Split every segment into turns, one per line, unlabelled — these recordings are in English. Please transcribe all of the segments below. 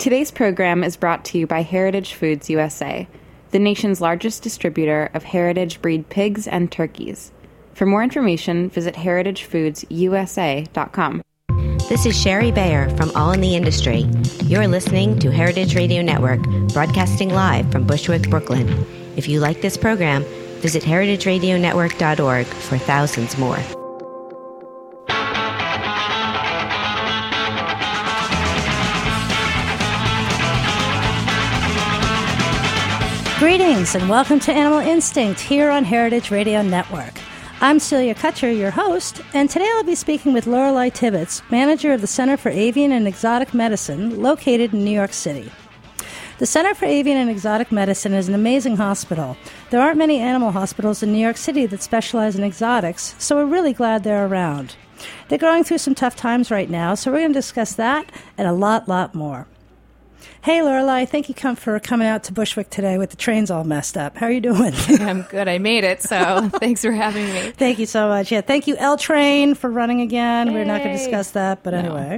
Today's program is brought to you by Heritage Foods USA, the nation's largest distributor of heritage breed pigs and turkeys. For more information, visit heritagefoodsusa.com.
This is Sherry Bayer from All in the Industry. You're listening to Heritage Radio Network, broadcasting live from Bushwick, Brooklyn. If you like this program, visit heritageradionetwork.org for thousands more.
Greetings and welcome to Animal Instinct here on Heritage Radio Network. I'm Celia Kutcher, your host, and today I'll be speaking with Lorelei Tibbetts, manager of the Center for Avian and Exotic Medicine, located in New York City. The Center for Avian and Exotic Medicine is an amazing hospital. There aren't many animal hospitals in New York City that specialize in exotics, so we're really glad they're around. They're going through some tough times right now, so we're going to discuss that and a lot more. Hey, Lorelei, thank you for coming out to Bushwick today with the trains all messed up. How are you doing?
I'm good. I made it, so thanks for having me.
Thank you so much. Yeah, thank you, L Train, for running again. We're not going to discuss that, but anyway.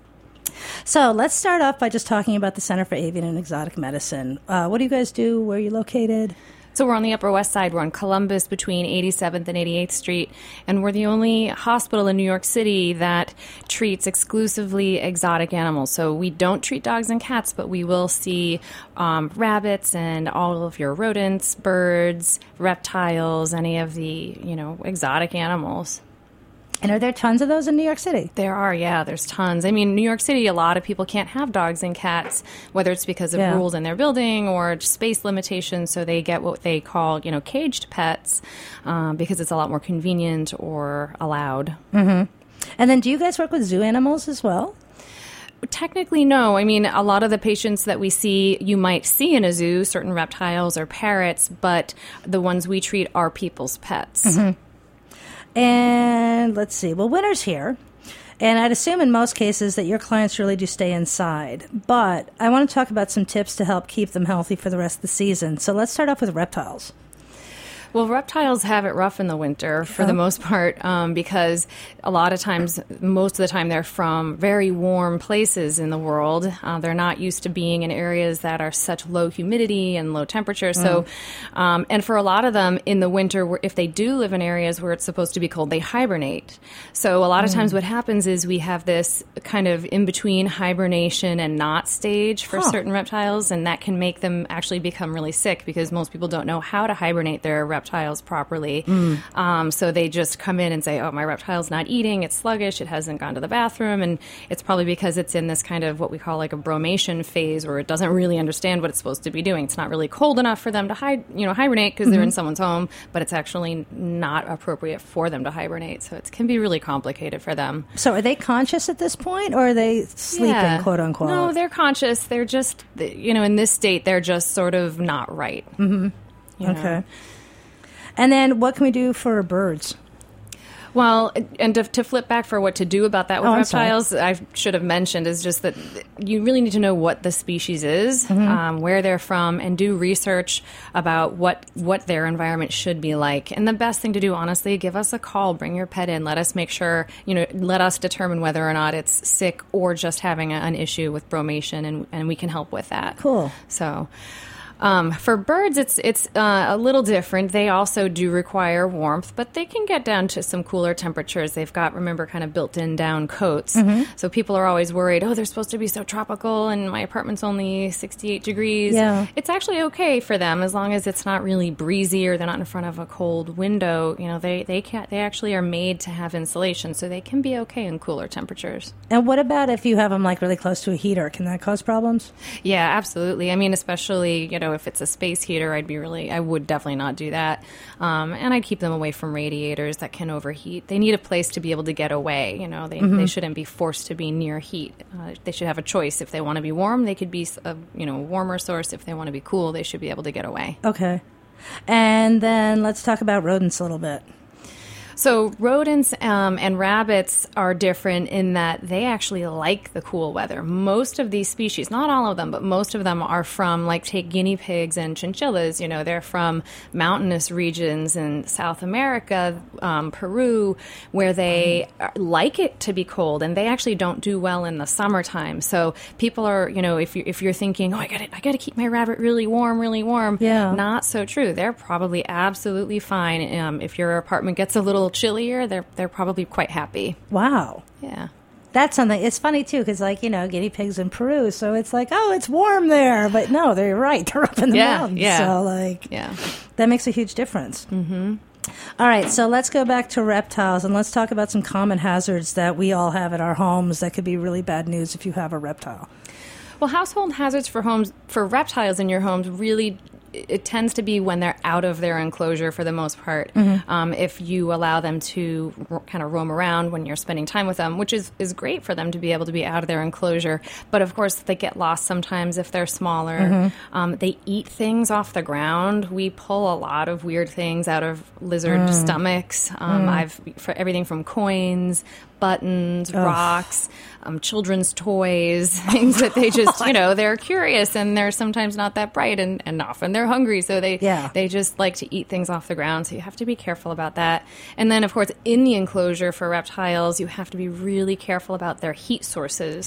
So let's start off by just talking about the Center for Avian and Exotic Medicine. What do you guys do? Where are you located?
So we're on the Upper West Side. We're on Columbus between 87th and 88th Street, and we're the only hospital in New York City that treats exclusively exotic animals. So we don't treat dogs and cats, but we will see rabbits and all of your rodents, birds, reptiles, any of the, exotic animals.
And are there tons of those in New York City?
There are, yeah. There's tons. I mean, New York City, a lot of people can't have dogs and cats, whether it's because of rules in their building or space limitations, so they get what they call, caged pets because it's a lot more convenient or allowed.
Mm-hmm. And then do you guys work with zoo animals as well?
Technically, no. I mean, a lot of the patients that we see, you might see in a zoo, certain reptiles or parrots, but the ones we treat are people's pets.
Mm-hmm. And let's see. Well, winter's here, and I'd assume in most cases that your clients really do stay inside. But I want to talk about some tips to help keep them healthy for the rest of the season. So let's start off with reptiles.
Well, reptiles have it rough in the winter for the most part because a lot of times, most of the time, they're from very warm places in the world. They're not used to being in areas that are such low humidity and low temperature. So, and for a lot of them in the winter, if they do live in areas where it's supposed to be cold, they hibernate. So a lot of times what happens is we have this kind of in-between hibernation and not stage for certain reptiles, and that can make them actually become really sick because most people don't know how to hibernate their reptiles properly. So they just come in and say, oh, my reptile's not eating, it's sluggish, it hasn't gone to the bathroom, and it's probably because it's in this kind of what we call like a bromation phase where it doesn't really understand what it's supposed to be doing. It's not really cold enough for them to hibernate because they're in someone's home, but it's actually not appropriate for them to hibernate. So it can be really complicated for them.
So are they conscious at this point, or are they sleeping, quote unquote?
No, they're conscious. They're just, in this state, they're just sort of not right.
Mm-hmm. Okay. And then what can we do for birds?
Well, and to flip back for what to do about that with reptiles, I should have mentioned is just that you really need to know what the species is, where they're from, and do research about what their environment should be like. And the best thing to do, honestly, give us a call, bring your pet in, let us make sure, let us determine whether or not it's sick or just having an issue with bromation, and we can help with that.
Cool.
So... for birds, it's a little different. They also do require warmth, but they can get down to some cooler temperatures. They've got, remember, kind of built-in down coats. So people are always worried, they're supposed to be so tropical, and my apartment's only 68 degrees.
Yeah.
It's actually okay for them as long as it's not really breezy or they're not in front of a cold window. They actually are made to have insulation, so they can be okay in cooler temperatures.
And what about if you have them like really close to a heater? Can that cause problems?
Yeah, absolutely. I mean, especially, if it's a space heater, I would definitely not do that. And I'd keep them away from radiators that can overheat. They need a place to be able to get away. They shouldn't be forced to be near heat. They should have a choice. If they want to be warm, they could be a warmer source. If they want to be cool, they should be able to get away.
Okay. And then let's talk about rodents a little bit.
So rodents and rabbits are different in that they actually like the cool weather. Most of these species, not all of them, but most of them are from, like, take guinea pigs and chinchillas. You know, they're from mountainous regions in South America, Peru, where they like it to be cold, and they actually don't do well in the summertime. So people are, you know, if you're thinking, oh, I got to keep my rabbit really warm.
Yeah.
Not so true. They're probably absolutely fine. If your apartment gets a little chillier, they're probably quite happy.
Wow.
Yeah.
That's something. It's funny, too, because, like, you know, guinea pigs in Peru, so it's like, oh, it's warm there. But no, they're right. They're up in the mountains.
Yeah.
So, like, that makes a huge difference.
Mm-hmm.
All right, so let's go back to reptiles, and let's talk about some common hazards that we all have at our homes that could be really bad news if you have a reptile.
Well, household hazards for reptiles in your homes really, it tends to be when they're out of their enclosure for the most part. Mm-hmm. If you allow them to kind of roam around when you're spending time with them, which is great for them to be able to be out of their enclosure. But of course, they get lost sometimes if they're smaller. Mm-hmm. They eat things off the ground. We pull a lot of weird things out of lizard stomachs. For everything from coins, buttons, rocks, children's toys, things that they just, you know, they're curious and they're sometimes not that bright and often they're hungry. So they just like to eat things off the ground. So you have to be careful about that. And then, of course, in the enclosure for reptiles, you have to be really careful about their heat sources.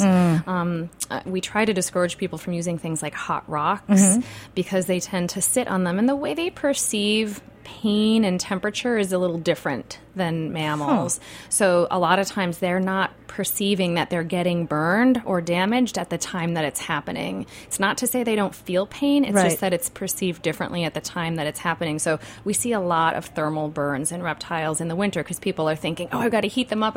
We try to discourage people from using things like hot rocks because they tend to sit on them. And the way they perceive pain and temperature is a little different than mammals. So a lot of times they're not perceiving that they're getting burned or damaged at the time that it's happening. It's not to say they don't feel pain, it's just that it's perceived differently at the time that it's happening. So we see a lot of thermal burns in reptiles in the winter because people are thinking, oh, I've got to heat them up,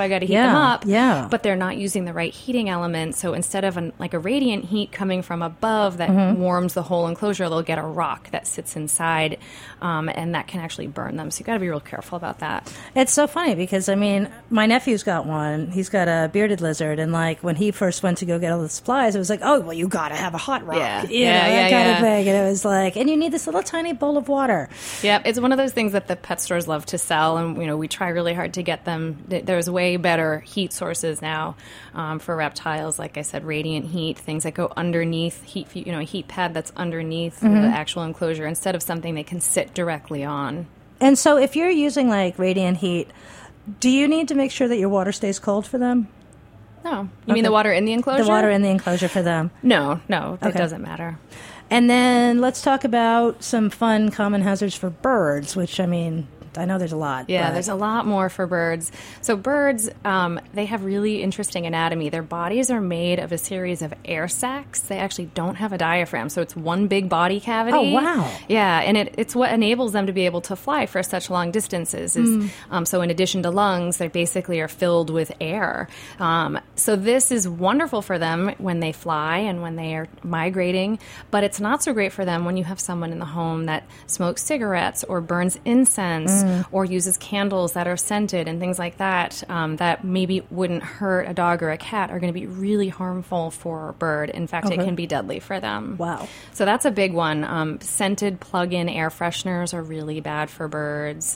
but they're not using the right heating element. So instead of a radiant heat coming from above that warms the whole enclosure, they'll get a rock that sits inside, and that can actually burn them. So you got to be real careful about that.
It's so funny because, I mean, my nephew's got one. He's got a bearded lizard, and, like, when he first went to go get all the supplies, it was like, oh, well, you got to have a hot rock. That kind of thing. And it was like, and you need this little tiny bowl of water.
Yeah, it's one of those things that the pet stores love to sell, and, you know, we try really hard to get them. There's way better heat sources now for reptiles. Like I said, radiant heat, things that go underneath, a heat pad that's underneath the actual enclosure instead of something they can sit directly on.
And so if you're using, like, radiant heat, do you need to make sure that your water stays cold for them?
No. You mean the water in the enclosure?
The water in the enclosure for them.
No, it doesn't matter.
And then let's talk about some fun common hazards for birds, which, I mean, I know there's a lot.
Yeah, there's a lot more for birds. So birds, they have really interesting anatomy. Their bodies are made of a series of air sacs. They actually don't have a diaphragm, so it's one big body cavity.
Oh, wow.
Yeah, and it's what enables them to be able to fly for such long distances. So in addition to lungs, they basically are filled with air. So this is wonderful for them when they fly and when they are migrating, but it's not so great for them when you have someone in the home that smokes cigarettes or burns incense or uses candles that are scented and things like that, that maybe wouldn't hurt a dog or a cat, are going to be really harmful for a bird. In fact, it can be deadly for them.
Wow.
So that's a big one. Scented plug-in air fresheners are really bad for birds.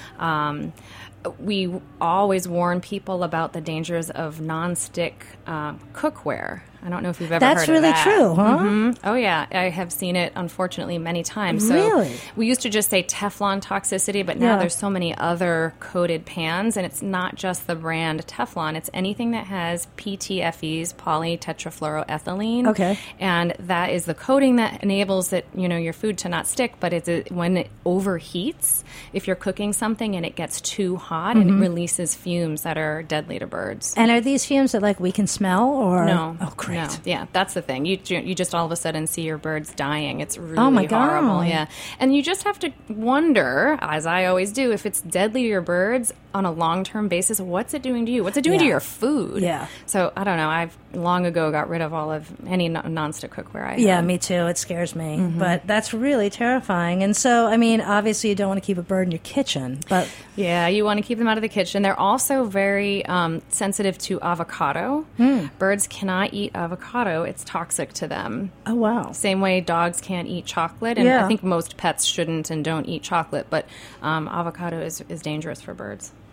We always warn people about the dangers of nonstick cookware. I don't know if you've ever heard of that.
That's really true, huh?
Mm-hmm. Oh, yeah. I have seen it, unfortunately, many times. So
really?
We used to just say Teflon toxicity, but now there's so many other coated pans, and it's not just the brand Teflon. It's anything that has PTFEs, polytetrafluoroethylene.
Okay.
And that is the coating that enables your food to not stick, but when it overheats, if you're cooking something and it gets too hot, and it releases fumes that are deadly to birds.
And are these fumes that, we can smell? Or
No.
Oh, great.
No. Yeah, that's the thing. You just all of a sudden see your birds dying. It's really horrible. Yeah. And you just have to wonder, as I always do, if it's deadly to your birds on a long-term basis, what's it doing to you? What's it doing to your food?
Yeah.
So, I don't know. I've long ago got rid of all of any nonstick cookware I have.
Yeah, me too. It scares me. But that's really terrifying. And so, I mean, obviously you don't want to keep a bird in your kitchen, but...
Yeah, you want to keep them out of the kitchen. They're also very sensitive to avocado. Birds cannot eat avocado. It's toxic to them.
Oh, wow.
Same way dogs can't eat chocolate. And I think most pets shouldn't and don't eat chocolate, but avocado is dangerous for birds.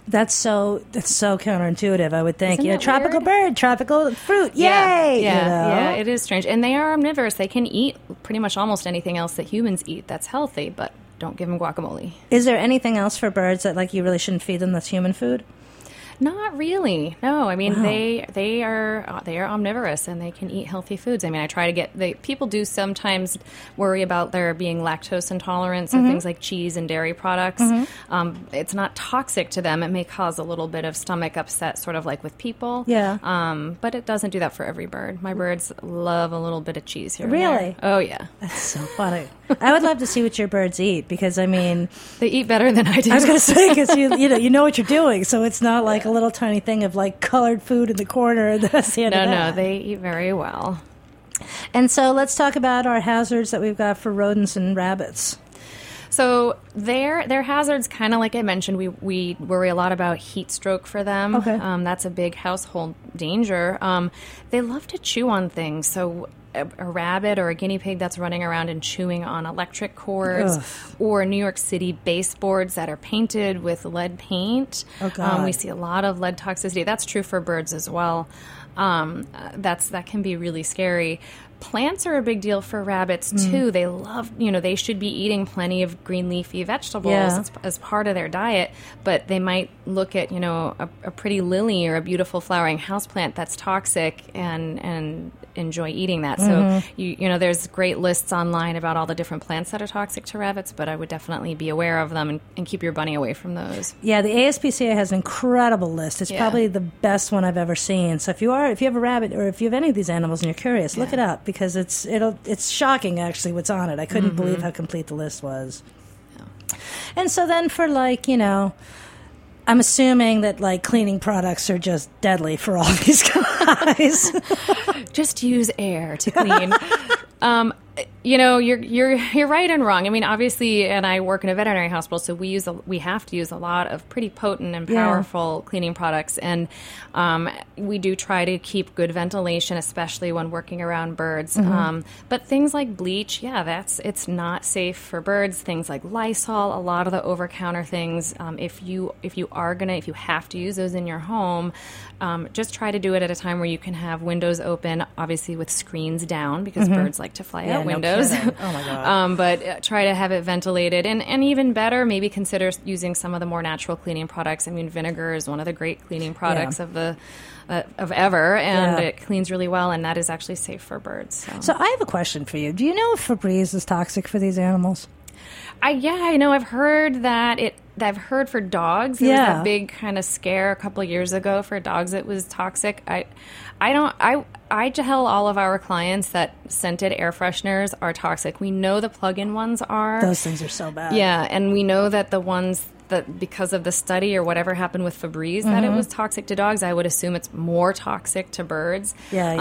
That's so counterintuitive, I would think.
Isn't that
tropical
weird?
bird, tropical fruit, yay!
Yeah, it is strange. And they are omnivorous. They can eat pretty much almost anything else that humans eat that's healthy, but don't give them guacamole.
Is there anything else for birds that like you really shouldn't feed them that's human food?
Not really. No, I mean they are omnivorous and they can eat healthy foods. I mean, I try to get people do sometimes worry about there being lactose intolerance and things like cheese and dairy products. It's not toxic to them. It may cause a little bit of stomach upset, sort of like with people.
Yeah.
But it doesn't do that for every bird. My birds love a little bit of cheese here.
Really?
And there. Oh yeah.
That's so funny. I would love to see what your birds eat because I mean
they eat better than I do.
I was going to say because you know what you're doing, so it's not like a little tiny thing of like colored food in the corner. And that's the end of that.
No, they eat very well.
And so let's talk about our hazards that we've got for rodents and rabbits.
So their hazards, kind of like I mentioned, we worry a lot about heat stroke for them.
Okay.
That's a big household danger. They love to chew on things. So a rabbit or a guinea pig that's running around and chewing on electric cords, or New York City baseboards that are painted with lead paint.
Oh, God.
We see a lot of lead toxicity. That's true for birds as well. That can be really scary. Plants are a big deal for rabbits too. They love, they should be eating plenty of green leafy vegetables as part of their diet, but they might look at, a pretty lily or a beautiful flowering houseplant that's toxic and enjoy eating that. So, there's great lists online about all the different plants that are toxic to rabbits, but I would definitely be aware of them and keep your bunny away from those.
Yeah, the ASPCA has an incredible list. It's probably the best one I've ever seen. So if you have a rabbit or if you have any of these animals and you're curious, look it up because it's shocking actually what's on it. I couldn't believe how complete the list was. Yeah. And so then for I'm assuming that cleaning products are just deadly for all these guys.
Just use air to clean. You're right and wrong. I mean, obviously, and I work in a veterinary hospital, so we have to use a lot of pretty potent and powerful cleaning products, and we do try to keep good ventilation, especially when working around birds. But things like bleach, it's not safe for birds. Things like Lysol, a lot of the over-counter things. If you have to use those in your home, just try to do it at a time where you can have windows open, obviously with screens down, because birds like to fly out windows.
Oh my God.
But try to have it ventilated, and even better, maybe consider using some of the more natural cleaning products. I mean, vinegar is one of the great cleaning products of ever, and it cleans really well, and that is actually safe for birds.
So I have a question for you. Do you know if Febreze is toxic for these animals?
I know. I've heard that I've heard for dogs. There was that big kind of scare a couple of years ago for dogs. It was toxic. I tell all of our clients that scented air fresheners are toxic. We know the plug-in ones are.
Those things are so bad.
Yeah, and we know that the ones that because of the study or whatever happened with Febreze that it was toxic to dogs, I would assume it's more toxic to birds.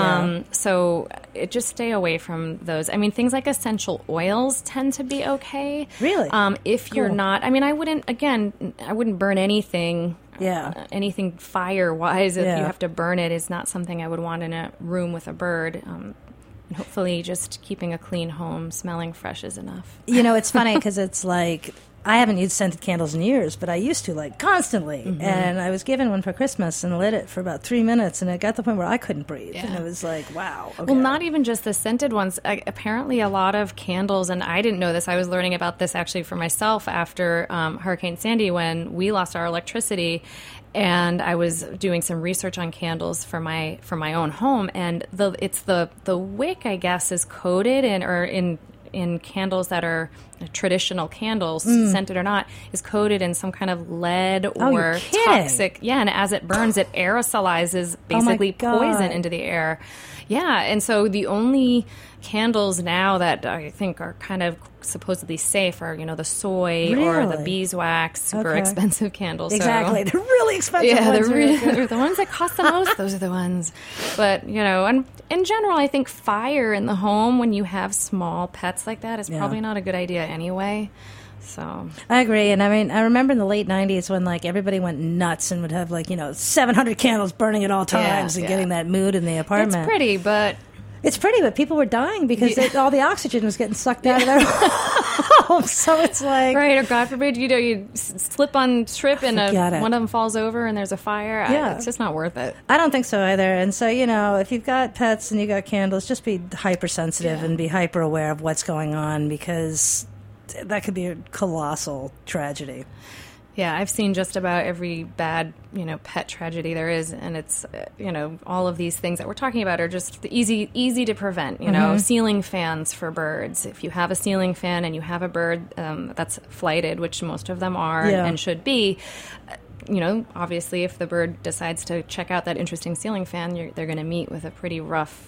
So just stay away from those. I mean, things like essential oils tend to be okay.
Really?
If you're not, I mean, I wouldn't burn anything. Anything fire-wise, if you have to burn it, is not something I would want in a room with a bird. And hopefully just keeping a clean home, smelling fresh is enough.
It's funny because it's like, I haven't used scented candles in years, but I used to constantly. And I was given one for Christmas and lit it for about 3 minutes, and it got to the point where I couldn't breathe. And it was like, wow. Okay.
Well, not even just the scented ones. Apparently, a lot of candles, and I didn't know this. I was learning about this actually for myself after Hurricane Sandy, when we lost our electricity. And I was doing some research on candles for my own home, and the wick, I guess, is coated in candles that are traditional candles, scented or not, is coated in some kind of lead or toxic. Yeah, and as it burns, it aerosolizes basically poison into the air. Yeah, and so the only candles now that I think are kind of supposedly safe are, the soy or the beeswax, super expensive candles.
Exactly. They're really expensive.
Yeah, they're the ones that cost the most. Those are the ones. But, and in general, I think fire in the home when you have small pets like that is probably not a good idea anyway. So
I agree. And I mean, I remember in the late 90s when everybody went nuts and would have 700 candles burning at all times and getting that mood in the apartment.
It's pretty, but
people were dying because all the oxygen was getting sucked out of their home. So it's like...
Right, or God forbid, you slip on trip and one of them falls over and there's a fire.
Yeah.
It's just not worth it.
I don't think so either. And so, if you've got pets and you got candles, just be hypersensitive and be hyper aware of what's going on, because that could be a colossal tragedy.
Yeah, I've seen just about every bad, pet tragedy there is, and it's, all of these things that we're talking about are just easy to prevent. Ceiling fans for birds. If you have a ceiling fan and you have a bird that's flighted, which most of them are and should be, obviously, if the bird decides to check out that interesting ceiling fan, they're going to meet with a pretty rough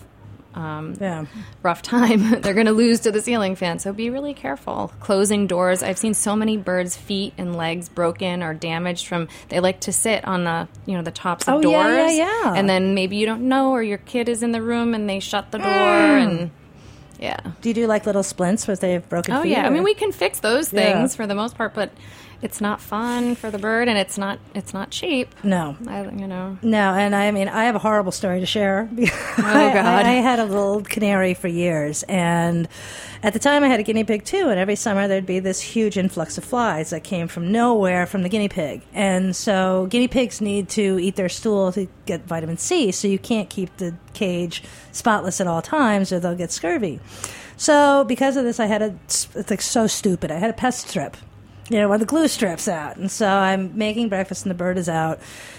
time. They're going to lose to the ceiling fan. So be really careful. Closing doors. I've seen so many birds' feet and legs broken or damaged from, they like to sit on the, the tops of doors.
Yeah.
And then maybe you don't know, or your kid is in the room and they shut the door and... Yeah.
Do you do like little splints where they have broken feet?
Oh, yeah.
Or?
I mean, we can fix those things for the most part, but it's not fun for the bird, and it's not cheap.
No.
No,
and I have a horrible story to share.
Oh, God.
I had a little canary for years, and at the time I had a guinea pig too, and every summer there'd be this huge influx of flies that came from nowhere from the guinea pig. And so guinea pigs need to eat their stool to get vitamin C, so you can't keep the cage spotless at all times or they'll get scurvy. So because of this, it's like so stupid. I had a pest strip, where the glue strip's out. And so I'm making breakfast and the bird is out.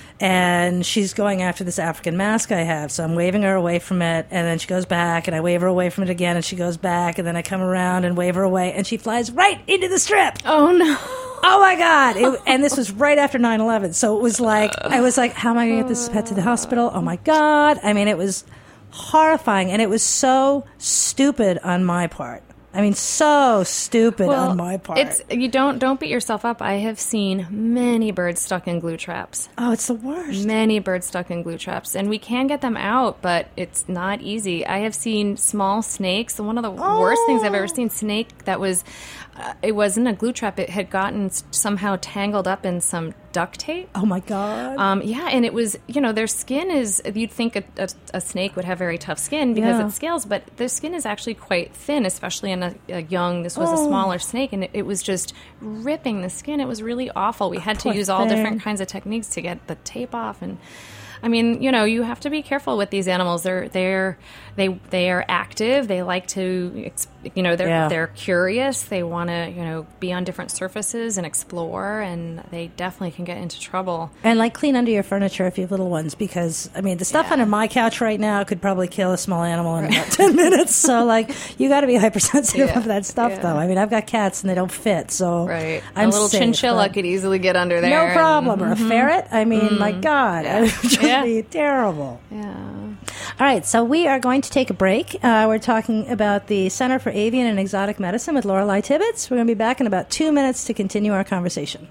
And she's going after this African mask I have. So I'm waving her away from it. And then she goes back and I wave her away from it again. And she goes back. And then I come around and wave her away. And she flies right into the strip.
Oh, no.
Oh, my God. And this was right after 9/11. So it was like, I was like, how am I going to get this pet to the hospital? Oh, my God. I mean, it was horrifying. And it was so stupid on my part. I mean, so stupid on my part.
You don't beat yourself up. I have seen many birds stuck in glue traps.
Oh, it's the worst.
Many birds stuck in glue traps. And we can get them out, but it's not easy. I have seen small snakes. One of the worst things I've ever seen, snake that was, it wasn't a glue trap. It had gotten somehow tangled up in some duct tape.
Oh, my God.
Yeah, and it was, their skin is, you'd think a snake would have very tough skin because it scales, but their skin is actually quite thin, especially in a young, this was a smaller snake, and it was just ripping the skin. It was really awful. We had to use all different kinds of techniques to get the tape off, and I mean, you have to be careful with these animals. They are active. They like to, they're curious. They want to, be on different surfaces and explore, and they definitely can get into trouble.
And clean under your furniture if you have little ones, because the stuff under my couch right now could probably kill a small animal in about 10 minutes. So you got to be hypersensitive of that stuff, though. I mean, I've got cats and they don't fit, so
right.
I'm
a little
safe,
chinchilla could easily get under there.
No problem. Or a ferret. I mean, my God, it would just be terrible.
Yeah.
All right, so we are going to take a break. We're talking about the Center for Avian and Exotic Medicine with Lorelei Tibbetts. We're going to be back in about 2 minutes to continue our conversation.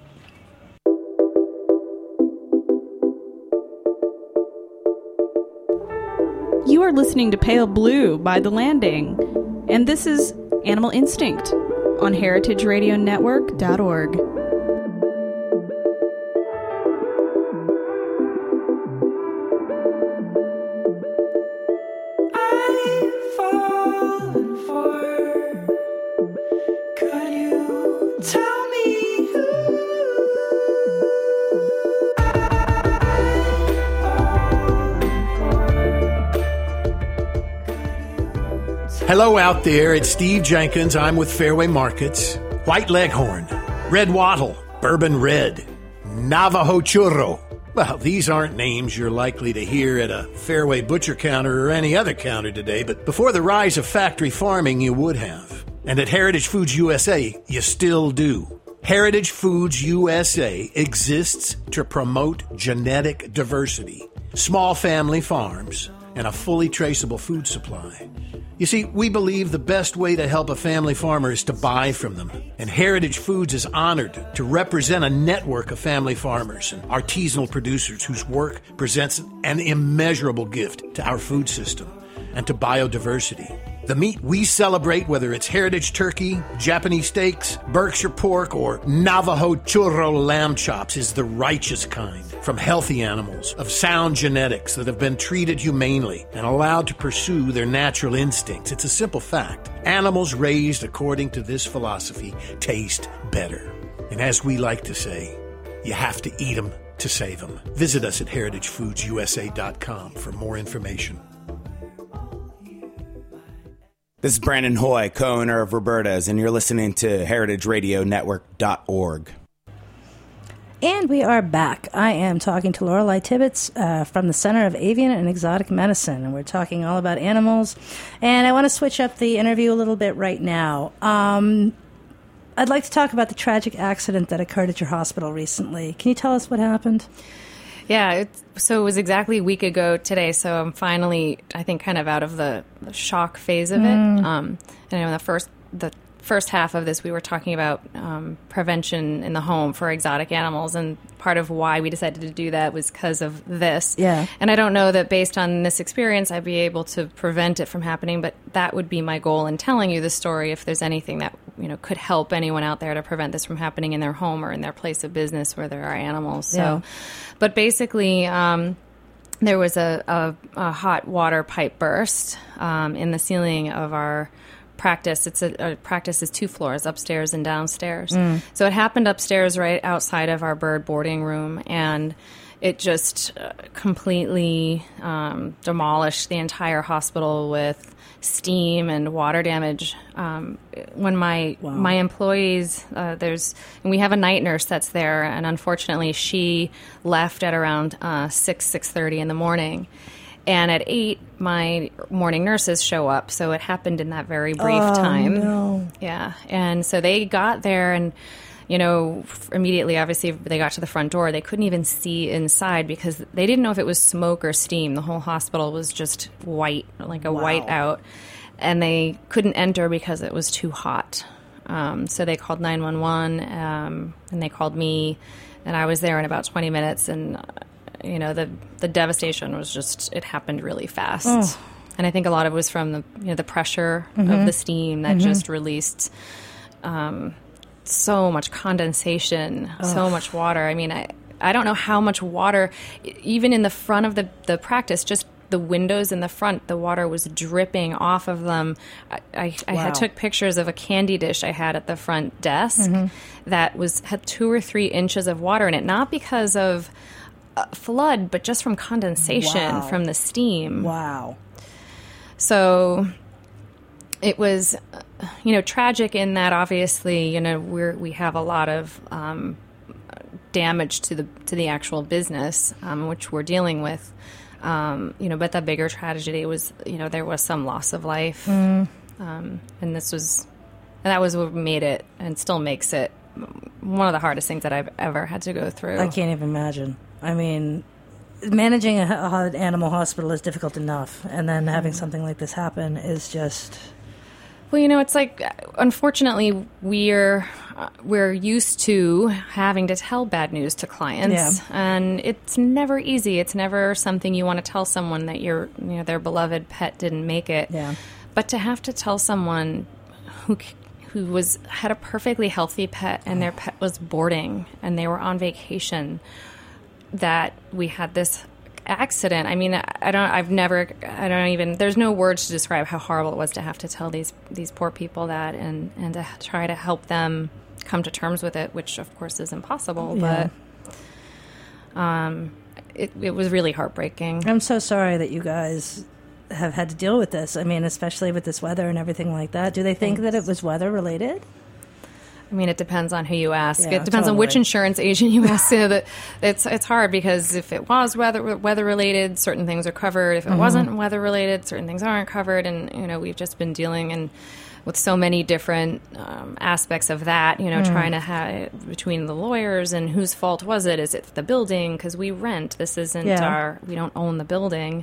You are listening to Pale Blue by The Landing, and this is Animal Instinct on heritageradionetwork.org.
Hello out there, it's Steve Jenkins. I'm with Fairway Markets. White Leghorn, Red Wattle, Bourbon Red, Navajo Churro. Well, these aren't names you're likely to hear at a Fairway butcher counter or any other counter today, but before the rise of factory farming, you would have. And at Heritage Foods USA, you still do. Heritage Foods USA exists to promote genetic diversity, small family farms, and a fully traceable food supply. You see, we believe the best way to help a family farmer is to buy from them. And Heritage Foods is honored to represent a network of family farmers and artisanal producers whose work presents an immeasurable gift to our food system and to biodiversity. The meat we celebrate, whether it's heritage turkey, Japanese steaks, Berkshire pork, or Navajo churro lamb chops, is the righteous kind. From healthy animals of sound genetics that have been treated humanely and allowed to pursue their natural instincts. It's a simple fact. Animals raised according to this philosophy taste better. And as we like to say, you have to eat them to save them. Visit us at heritagefoodsusa.com for more information.
This is Brandon Hoy, co-owner of Roberta's, and you're listening to heritageradionetwork.org.
And we are back. I am talking to Lorelei Tibbetts from the Center of Avian and Exotic Medicine, and we're talking all about animals. And I want to switch up the interview a little bit right now. I'd like to talk about the tragic accident that occurred at your hospital recently. Can you tell us what happened?
Yeah, so it was exactly a week ago today, so I'm finally, I think, kind of out of the shock phase of it. And in the first half of this, we were talking about prevention in the home for exotic animals, and part of why we decided to do that was because of this.
Yeah.
And I don't know that based on this experience, I'd be able to prevent it from happening, but that would be my goal in telling you the story, if there's anything that could help anyone out there to prevent this from happening in their home or in their place of business where there are animals. So, but basically, there was a hot water pipe burst in the ceiling of our practice. Our practice is 2 floors, upstairs and downstairs. So it happened upstairs right outside of our bird boarding room, and it just completely demolished the entire hospital with steam and water damage. When my employees, and we have a night nurse that's there, and unfortunately she left at around 6:30 in the morning. And at 8, my morning nurses show up. So it happened in that very brief time.
No.
Yeah. And so they got there, and immediately, obviously, they got to the front door. They couldn't even see inside because they didn't know if it was smoke or steam. The whole hospital was just white, like a white out. And they couldn't enter because it was too hot. So they called 911, and they called me, and I was there in about 20 minutes. And, the devastation was just, it happened really fast. Oh. And I think a lot of it was from the pressure of the steam that just released so much condensation, so much water. I mean, I don't know how much water, even in the front of the practice, just the windows in the front, the water was dripping off of them. I took pictures of a candy dish I had at the front desk that had 2 or 3 inches of water in it, not because of flood, but just from condensation from the steam.
Wow.
So it was, tragic in that obviously, we have a lot of damage to the actual business, which we're dealing with. But the bigger tragedy was, there was some loss of life, and that was what made it, and still makes it, one of the hardest things that I've ever had to go through.
I can't even imagine. I mean, managing an animal hospital is difficult enough, and then having something like this happen is just...
Well, it's like, unfortunately, we're used to having to tell bad news to clients, and it's never easy. It's never something you want to tell someone that their beloved pet didn't make it. Yeah. But to have to tell someone who had a perfectly healthy pet and their pet was boarding and they were on vacation, that we had this accident. I mean, there's no words to describe how horrible it was to have to tell these poor people that, and to try to help them come to terms with it, which of course is impossible, but it was really heartbreaking.
I'm so sorry that you guys have had to deal with this. I mean, especially with this weather and everything like that. Do they think that it was weather related?
I mean, it depends on who you ask. It depends on which insurance agent you ask. So that it's hard, because if it was weather related, certain things are covered. If it wasn't weather related, certain things aren't covered. And we've just been dealing with so many different aspects of that. Trying to have between the lawyers and whose fault was it? Is it the building? Because we rent. This isn't we don't own the building.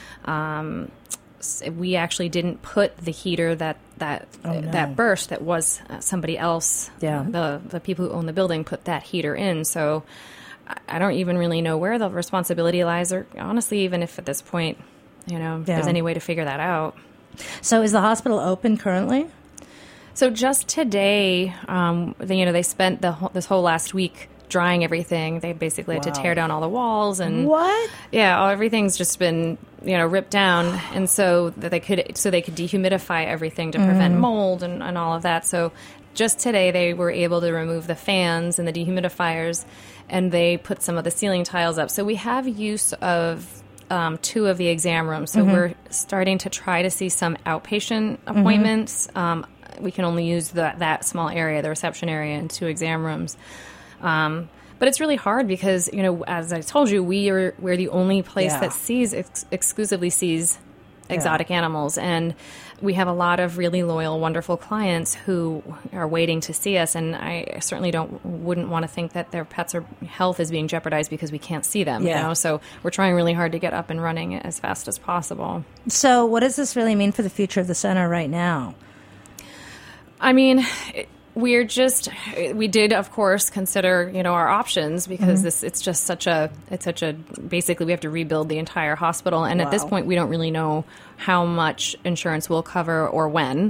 We actually didn't put the heater that burst. That was somebody else. Yeah. The people who own the building put that heater in. So I don't even really know where the responsibility lies, or honestly, even if at this point, there's any way to figure that out.
So is the hospital open currently?
So just today, they spent this whole last week drying everything. They basically had to tear down all the walls and
what?
Yeah, everything's just been ripped down, and so that they could dehumidify everything to prevent mold and all of that. So just today they were able to remove the fans and the dehumidifiers, and they put some of the ceiling tiles up. So we have use of 2 of the exam rooms. So we're starting to try to see some outpatient appointments. We can only use that small area, the reception area, and 2 exam rooms. But it's really hard because, as I told you, we're the only place that exclusively sees exotic animals. And we have a lot of really loyal, wonderful clients who are waiting to see us. And I certainly wouldn't want to think that their pets' health is being jeopardized because we can't see them. So we're trying really hard to get up and running as fast as possible.
So what does this really mean for the future of the center right now?
I mean, we did, of course, consider, our options because basically we have to rebuild the entire hospital. And at this point, we don't really know how much insurance will cover or when.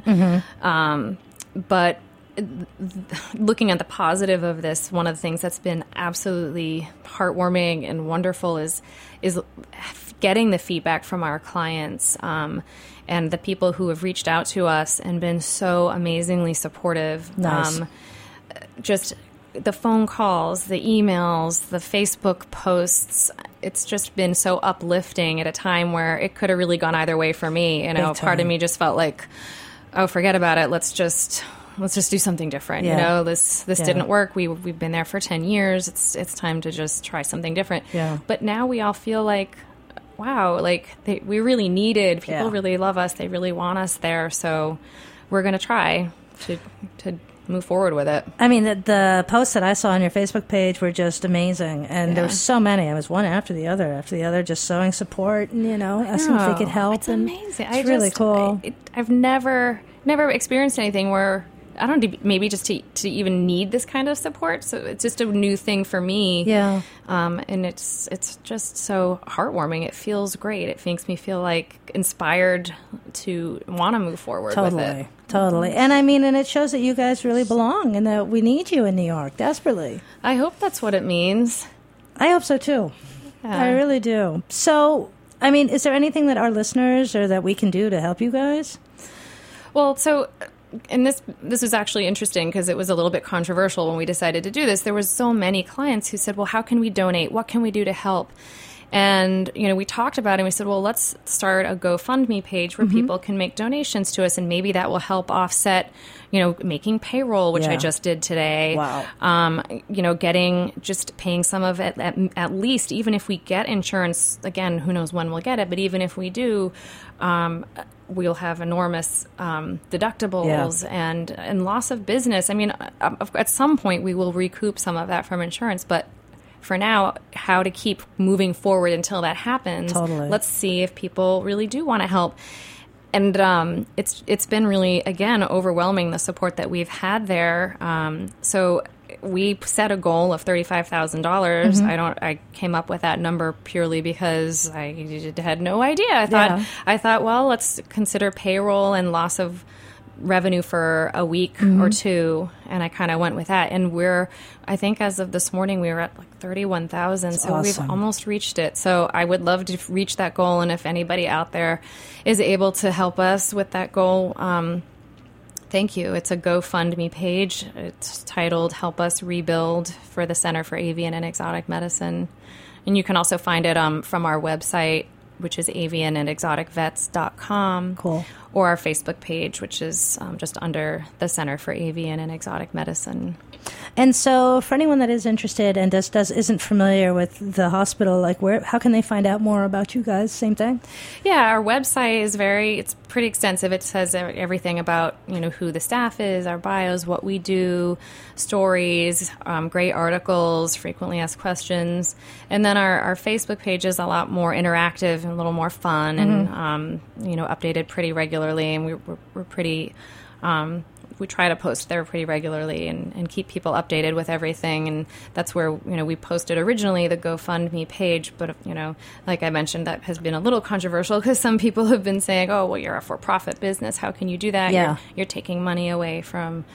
But looking at the positive of this, one of the things that's been absolutely heartwarming and wonderful is getting the feedback from our clients. And the people who have reached out to us and been so amazingly supportive.
Nice.
Just the phone calls, the emails, the Facebook posts. It's just been so uplifting at a time where it could have really gone either way for me. Part of me just felt like, oh, forget about it. Let's just do something different. This didn't work. We've been there for 10 years. It's time to just try something different.
Yeah.
But now we all feel like, wow, we really needed, people really love us, they really want us there, so we're going to try to move forward with it. I
mean, the posts that I saw on your Facebook page were just amazing, and there were so many. I was one after the other, just showing support and, asking if they could help.
It's amazing.
It's really cool.
I've never experienced anything where I don't know, maybe just to even need this kind of support. So it's just a new thing for me. Yeah. And it's just so heartwarming. It feels great. It makes me feel like inspired to want to move forward with it.
Totally. And I mean, and it shows that you guys really belong and that we need you in New York desperately.
I hope that's what it means.
I hope so too. Yeah. I really do. So, I mean, is there anything that our listeners or that we can do to help you guys?
Well, so... And this was actually interesting because it was a little bit controversial when we decided to do this. There was so many clients who said, well, how can we donate? What can we do to help? And, we talked about it and we said, well, let's start a GoFundMe payage where people can make donations to us, and maybe that will help offset, making payroll, which I just did today.
Wow.
Paying some of it at least, even if we get insurance, again, who knows when we'll get it, but even if we do, we'll have enormous deductibles and loss of business. I mean, at some point we will recoup some of that from insurance, but for now, how to keep moving forward until that happens.
Totally.
Let's see if people really do want to help. And it's been really, again, overwhelming, the support that we've had there. So we set a goal of $35,000. I came up with that number purely because I had no idea. I thought, well, let's consider payroll and loss of revenue for a week or two, and I kind of went with that. And I think as of this morning, we were at like 31,000. So
awesome.
We've almost reached it. So I would love to reach that goal. And if anybody out there is able to help us with that goal, thank you. It's a GoFundMe page. It's titled Help Us Rebuild for the Center for Avian and Exotic Medicine. And you can also find it from our website, which is avianandexoticvets.com.
Cool.
Or our Facebook page, which is just under the Center for Avian and Exotic Medicine.
And so for anyone that is interested and isn't familiar with the hospital, how can they find out more about you guys? Same thing?
Yeah, our website is it's pretty extensive. It says everything about, who the staff is, our bios, what we do, stories, great articles, frequently asked questions. And then our Facebook page is a lot more interactive and a little more fun and, updated pretty regularly. And we're pretty... we try to post there pretty regularly and keep people updated with everything. And that's where, we posted originally the GoFundMe page. But, like I mentioned, that has been a little controversial because some people have been saying, oh, well, you're a for-profit business. How can you do that?
Yeah.
You're taking money away from,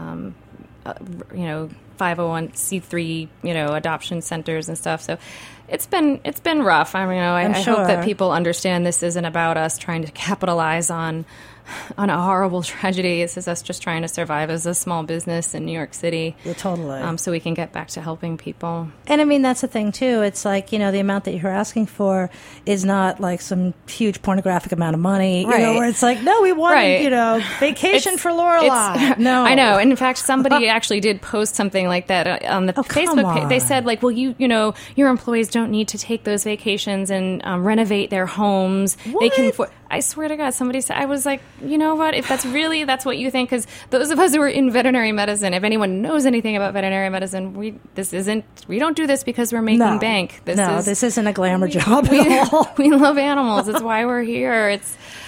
501c3, adoption centers and stuff. So it's been rough. I hope that people understand this isn't about us trying to capitalize on a horrible tragedy. This is us just trying to survive as a small business in New York City.
Yeah, totally.
So we can get back to helping people.
And that's the thing too. It's like, the amount that you're asking for is not like some huge pornographic amount of money,
right.
Where it's like, no, we want, vacation for Lorelai. No.
I know. And in fact, somebody actually did post something like that on the Facebook page. They said like, well, your employees don't need to take those vacations and renovate their homes.
What?
They can I swear to God, somebody said, I was like, you know what, if that's what you think, because those of us who are in veterinary medicine, if anyone knows anything about veterinary medicine, we don't do this because we're making bank.
This isn't a glamour job at all.
We love animals. It's why we're here.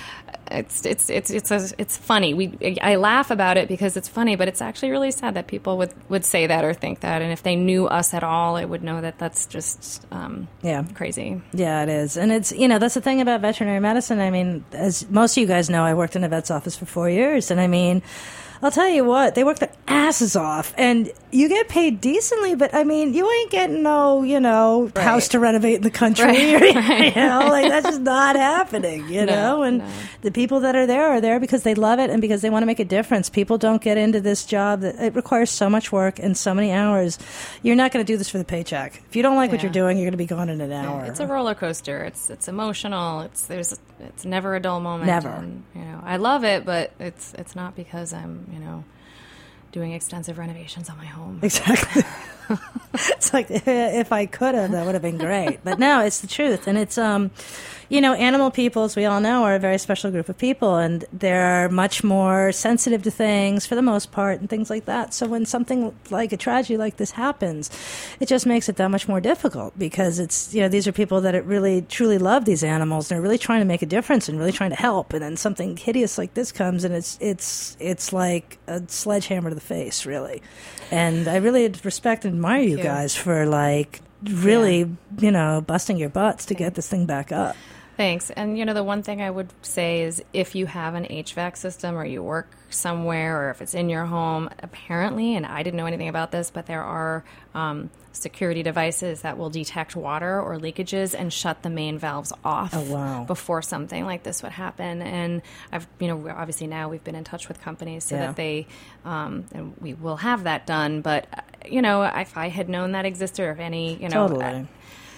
It's funny. I laugh about it because it's funny, but it's actually really sad that people would say that or think that. And if they knew us at all, they would know that that's just crazy.
Yeah, it is. And it's, that's the thing about veterinary medicine. As most of you guys know, I worked in a vet's office for 4 years. And I'll tell you what, they work their asses off, and you get paid decently, but you ain't getting no, house to renovate in the country. Right. That's just not happening, know? And the people that are there because they love it and because they want to make a difference. People don't get into this job that it requires so much work and so many hours. You're not going to do this for the paycheck. If you don't like what you're doing, you're going to be gone in an hour.
It's a roller coaster. It's emotional. It's never a dull moment.
Never.
And, I love it, but it's not because I'm doing extensive renovations on my home.
Exactly. It's like, if I could have, that would have been great. But no, it's the truth. And it's, animal people, as we all know, are a very special group of people, and they're much more sensitive to things for the most part and things like that. So when something like a tragedy like this happens, it just makes it that much more difficult because it's, these are people that really, truly love these animals. And they're really trying to make a difference and really trying to help. And then something hideous like this comes, and it's like a sledgehammer to the face, really. And I really respect and admire you guys for really, busting your butts to get this thing back up.
Thanks. And, the one thing I would say is if you have an HVAC system or you work somewhere or if it's in your home, apparently, and I didn't know anything about this, but there are security devices that will detect water or leakages and shut the main valves off before something like this would happen. And I've, obviously now we've been in touch with companies so that they, and we will have that done. But, if I had known that existed or if any,
Totally.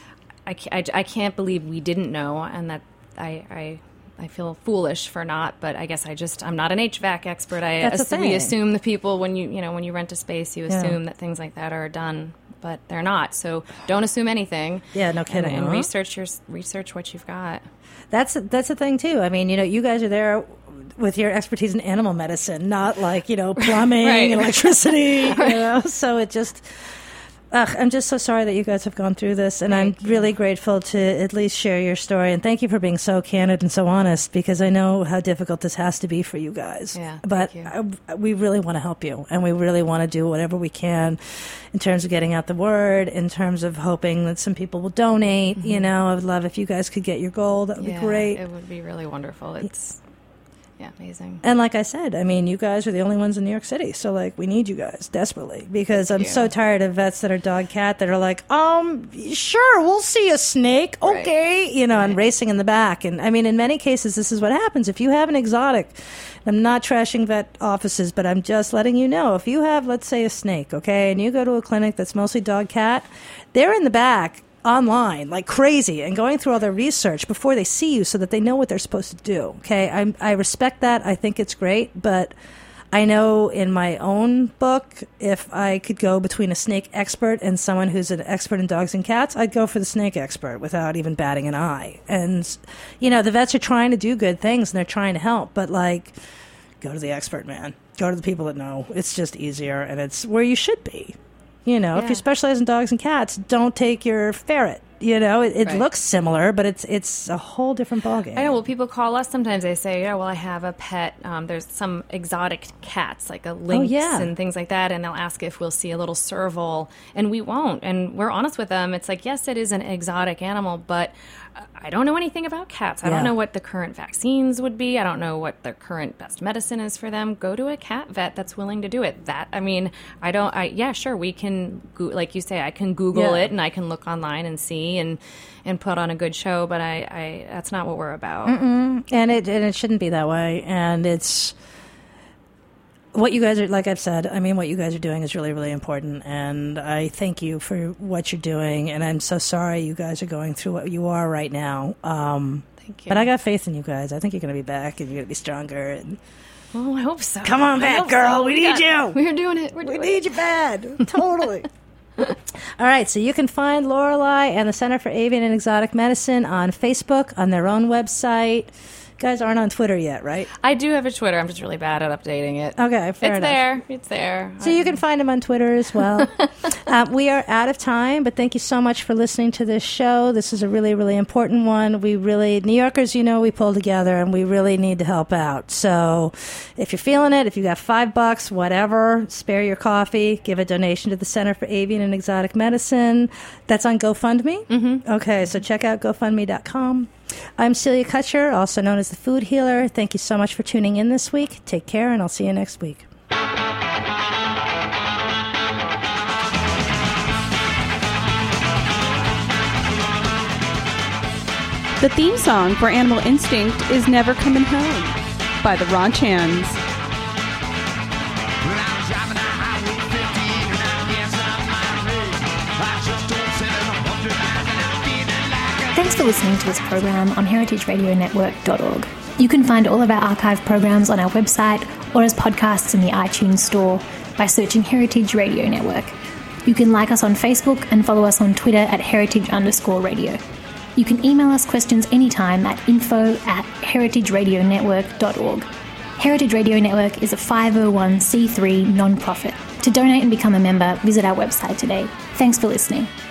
I can't believe we didn't know, and that I feel foolish for not. But I guess I'm not an HVAC expert. We assume the people when you rent a space, you assume that things like that are done, but they're not. So don't assume anything.
Yeah, no kidding.
And research what you've got.
That's the thing too. You guys are there with your expertise in animal medicine, not like plumbing,
right.
Electricity. So it just. I'm just so sorry that you guys have gone through this, and I'm really grateful to at least share your story. And thank you for being so candid and so honest, because I know how difficult this has to be for you guys.
Yeah,
but we really want to help you, and we really want to do whatever we can in terms of getting out the word, in terms of hoping that some people will donate.
Mm-hmm.
I would love if you guys could get your goal. That would be great.
It would be really wonderful. It's amazing.
And like I said, you guys are the only ones in New York City. So, we need you guys desperately because I'm so tired of vets that are dog-cat that are like, sure, we'll see a snake. Okay. And racing in the back. And, in many cases, this is what happens. If you have an exotic, I'm not trashing vet offices, but I'm just letting you know, if you have, let's say, a snake, okay, and you go to a clinic that's mostly dog-cat, they're in the back online like crazy and going through all their research before they see you so that they know what they're supposed to do. Okay, I respect that. I think it's great, but I know in my own book, if I could go between a snake expert and someone who's an expert in dogs and cats, I'd go for the snake expert without even batting an eye. And the vets are trying to do good things and they're trying to help, but go to the expert, man. Go to the people that know. It's just easier, and it's where you should be. If you specialize in dogs and cats, don't take your ferret. It looks similar, but it's a whole different ballgame.
I know. Well, people call us sometimes. They say, I have a pet. There's some exotic cats, like a lynx and things like that, and they'll ask if we'll see a little serval, and we won't. And we're honest with them. It's like, yes, it is an exotic animal, but I don't know anything about cats. I don't know what the current vaccines would be. I don't know what the current best medicine is for them. Go to a cat vet that's willing to do it. Sure, we can, like you say, I can Google it and I can look online and see and put on a good show, but I that's not what we're about.
And it shouldn't be that way. And it's what you guys are, like I've said, what you guys are doing is really, really important. And I thank you for what you're doing. And I'm so sorry you guys are going through what you are right now.
Thank you.
But I got faith in you guys. I think you're going to be back and you're going to be stronger. And
oh, I hope so.
Come on back, girl. We need you.
We're doing it.
We need you bad. Totally. All right, so you can find Lorelei and the Center for Avian and Exotic Medicine on Facebook, on their own website. You guys aren't on Twitter yet, right?
I do have a Twitter. I'm just really bad at updating it.
Okay, fair enough.
It's there.
So you can find them on Twitter as well. We are out of time, but thank you so much for listening to this show. This is a really, really important one. New Yorkers, we pull together, and we really need to help out. So if you're feeling it, if you got $5, whatever, spare your coffee, give a donation to the Center for Avian and Exotic Medicine. That's on GoFundMe? Mm-hmm. Okay, so check out GoFundMe.com. I'm Celia Kutcher, also known as the Food Healer. Thank you so much for tuning in this week. Take care, and I'll see you next week.
The theme song for Animal Instinct is Never Coming Home by the Ron Chans.
Thanks for listening to this program on heritageradionetwork.org. You can find all of our archive programs on our website or as podcasts in the iTunes store by searching Heritage Radio Network. You can like us on Facebook and follow us on Twitter at heritage_radio. You can email us questions anytime at info@heritageradionetwork.org. Heritage Radio Network is a 501c3 non-profit. To donate and become a member, visit our website today. Thanks for listening.